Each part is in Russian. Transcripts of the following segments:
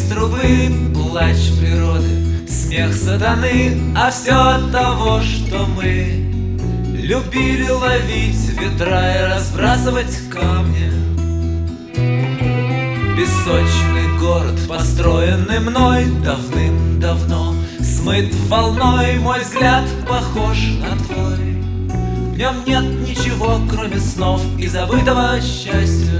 трубы плач природы, смех сатаны, а все от того, что мы любили ловить ветра и разбрасывать камни. Песочный город, построенный мной давным-давно, смыт волной, мой взгляд похож на твой. В нем нет ничего, кроме снов и забытого счастья.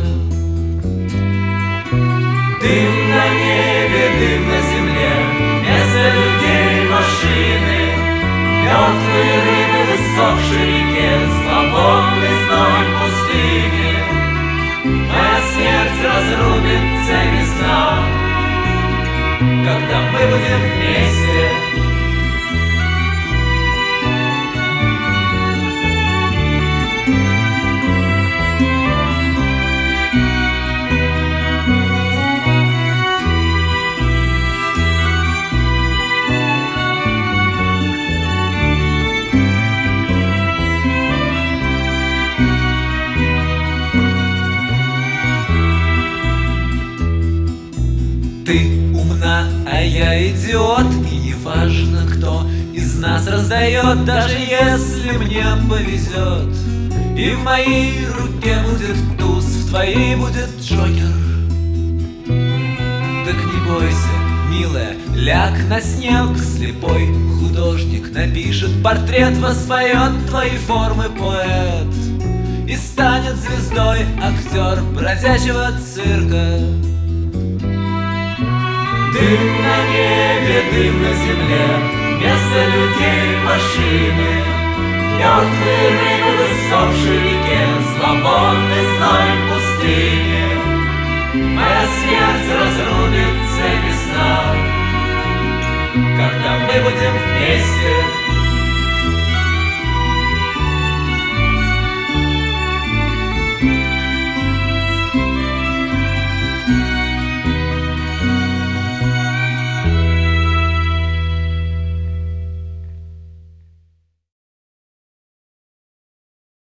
Дым на небе, дым на земле, вместо людей машины, мертвые рыбы в иссохшей реке, зловонный зной пустыни. Моя смерть разрубит цепи сна, когда мы будем вместе. Ты умна, а я идиот, и неважно, кто из нас раздает, даже если мне повезет. И в моей руке будет туз, в твоей будет джокер. Так не бойся, милая, ляг на снег, слепой художник напишет портрет, воспоет твои формы поэт и станет звездой актер бродячего цирка. Дым на небе, дым на земле, вместо людей машины, мертвые рыбы в иссохшей реке, зловонный зной пустыни. Моя смерть разрубит цепи сна, когда мы будем вместе.